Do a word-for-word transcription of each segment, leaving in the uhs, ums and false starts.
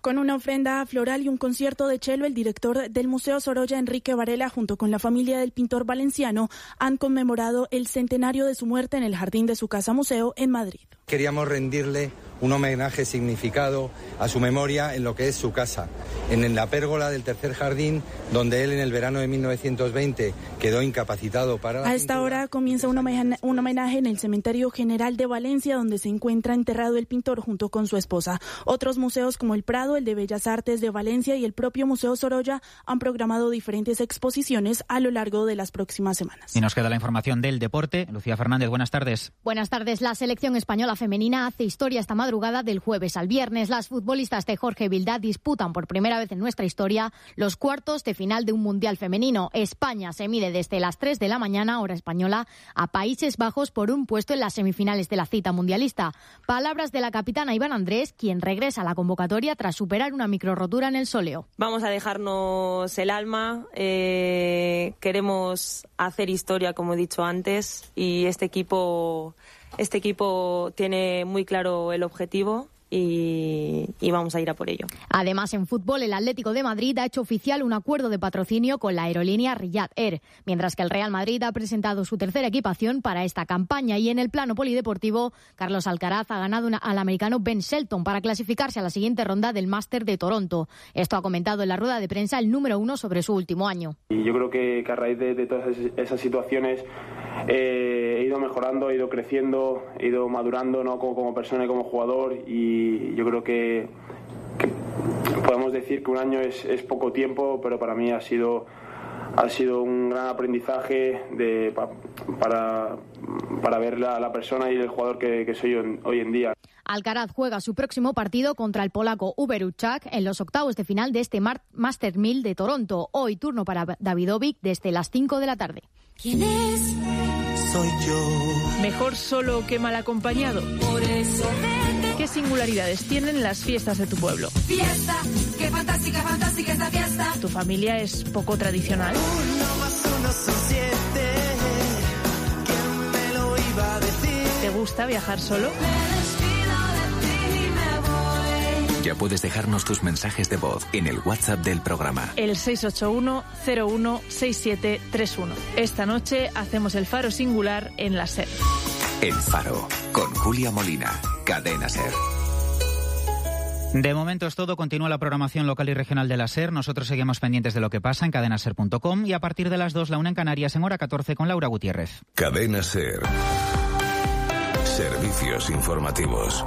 Con una ofrenda floral y un concierto de cello, el director del Museo Sorolla, Enrique Varela, junto con la familia del pintor valenciano, han conmemorado el centenario de su muerte en el jardín de su casa museo en Madrid. Queríamos rendirle un homenaje significado a su memoria en lo que es su casa, en la pérgola del tercer jardín, donde él en el verano de mil novecientos veinte quedó incapacitado para la A esta pintura. hora comienza un homenaje, un homenaje en el Cementerio General de Valencia, donde se encuentra enterrado el pintor junto con su esposa. Otros museos como el Prado, el de Bellas Artes de Valencia y el propio Museo Sorolla han programado diferentes exposiciones a lo largo de las próximas semanas. Y nos queda la información del deporte. Lucía Fernández, buenas tardes. Buenas tardes. La selección española femenina hace historia esta madrugada del jueves al viernes. Las futbolistas de Jorge Vilda disputan por primera vez en nuestra historia los cuartos de final de un mundial femenino. España se mide desde las tres de la mañana, hora española, a Países Bajos por un puesto en las semifinales de la cita mundialista. Palabras de la capitana Iván Andrés, quien regresa a la convocatoria tras superar una microrotura en el sóleo. Vamos a dejarnos el alma, eh, queremos hacer historia, como he dicho antes, y este equipo... Este equipo tiene muy claro el objetivo y, y vamos a ir a por ello. Además, en fútbol, el Atlético de Madrid ha hecho oficial un acuerdo de patrocinio con la aerolínea Riyadh Air, mientras que el Real Madrid ha presentado su tercera equipación para esta campaña. Y en el plano polideportivo, Carlos Alcaraz ha ganado una, al americano Ben Shelton para clasificarse a la siguiente ronda del Máster de Toronto. Esto ha comentado en la rueda de prensa el número uno sobre su último año. Y yo creo que, que a raíz de, de todas esas situaciones eh, he ido mejorando, he ido creciendo, he ido madurando, ¿no? como, como persona y como jugador, y yo creo que, que podemos decir que un año es, es poco tiempo, pero para mí ha sido ha sido un gran aprendizaje de, pa, para, para ver la, la persona y el jugador que, que soy hoy, hoy en día. Alcaraz juega su próximo partido contra el polaco Hubert Hurkacz en los octavos de final de este Master mil de Toronto. Hoy turno para Davidovic desde las cinco de la tarde. ¿Quién es? Soy yo. Mejor solo que mal acompañado. Por eso vete. ¿Qué singularidades tienen las fiestas de tu pueblo? Fiesta, qué fantástica, fantástica esta fiesta. ¿Tu familia es poco tradicional? Uno más uno son siete. ¿Quién me lo iba a decir? ¿Te gusta viajar solo? Ya puedes dejarnos tus mensajes de voz en el WhatsApp del programa. El seis ocho uno cero uno seis siete tres uno. Esta noche hacemos el Faro Singular en la SER. El Faro, con Julia Molina, Cadena SER. De momento es todo. Continúa la programación local y regional de la SER. Nosotros seguimos pendientes de lo que pasa en cadena ser punto com y a partir de las dos, la una en Canarias, en hora catorce, con Laura Gutiérrez. Cadena SER. Servicios informativos.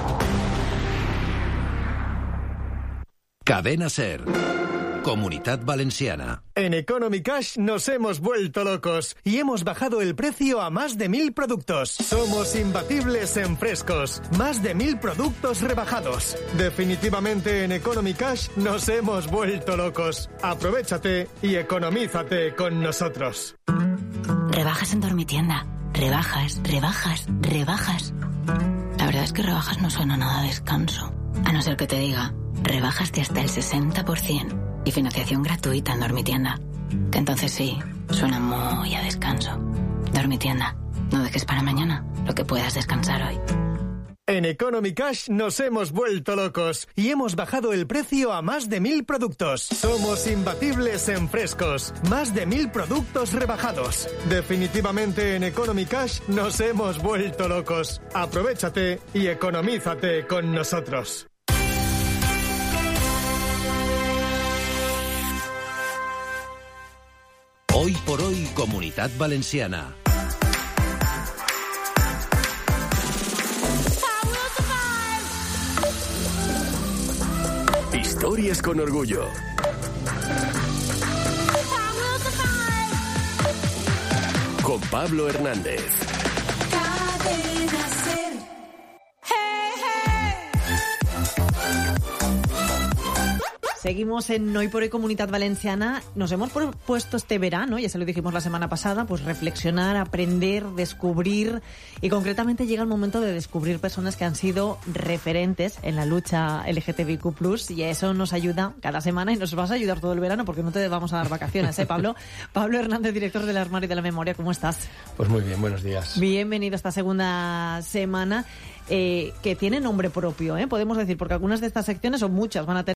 Cadena SER. Comunidad Valenciana. En Economy Cash nos hemos vuelto locos y hemos bajado el precio a más de mil productos. Somos imbatibles en frescos. Más de mil productos rebajados. Definitivamente en Economy Cash nos hemos vuelto locos. Aprovéchate y economízate con nosotros. Rebajas en Dormitienda. Rebajas, rebajas, rebajas. La verdad es que rebajas no suena nada a descanso. A no ser que te diga, rebajas de hasta el sesenta por ciento y financiación gratuita en Dormitienda. Que entonces sí, suena muy a descanso. Dormitienda, no dejes para mañana lo que puedas descansar hoy. En Economy Cash nos hemos vuelto locos y hemos bajado el precio a más de mil productos. Somos imbatibles en frescos. Más de mil productos rebajados. Definitivamente en Economy Cash nos hemos vuelto locos. Aprovéchate y economízate con nosotros. Hoy por hoy, Comunidad Valenciana. Historias con orgullo. Con Pablo Hernández. Seguimos en Hoy por Hoy Comunidad Valenciana. Nos hemos propuesto este verano, ya se lo dijimos la semana pasada, pues reflexionar, aprender, descubrir, y concretamente llega el momento de descubrir personas que han sido referentes en la lucha L G T B Q plus, y eso nos ayuda cada semana y nos vas a ayudar todo el verano porque no te vamos a dar vacaciones, ¿eh, Pablo? Pablo Hernández, director del Armario de la Memoria, ¿cómo estás? Pues muy bien, buenos días. Bienvenido a esta segunda semana, eh, que tiene nombre propio, ¿eh? Podemos decir, porque algunas de estas secciones, o muchas, van a tener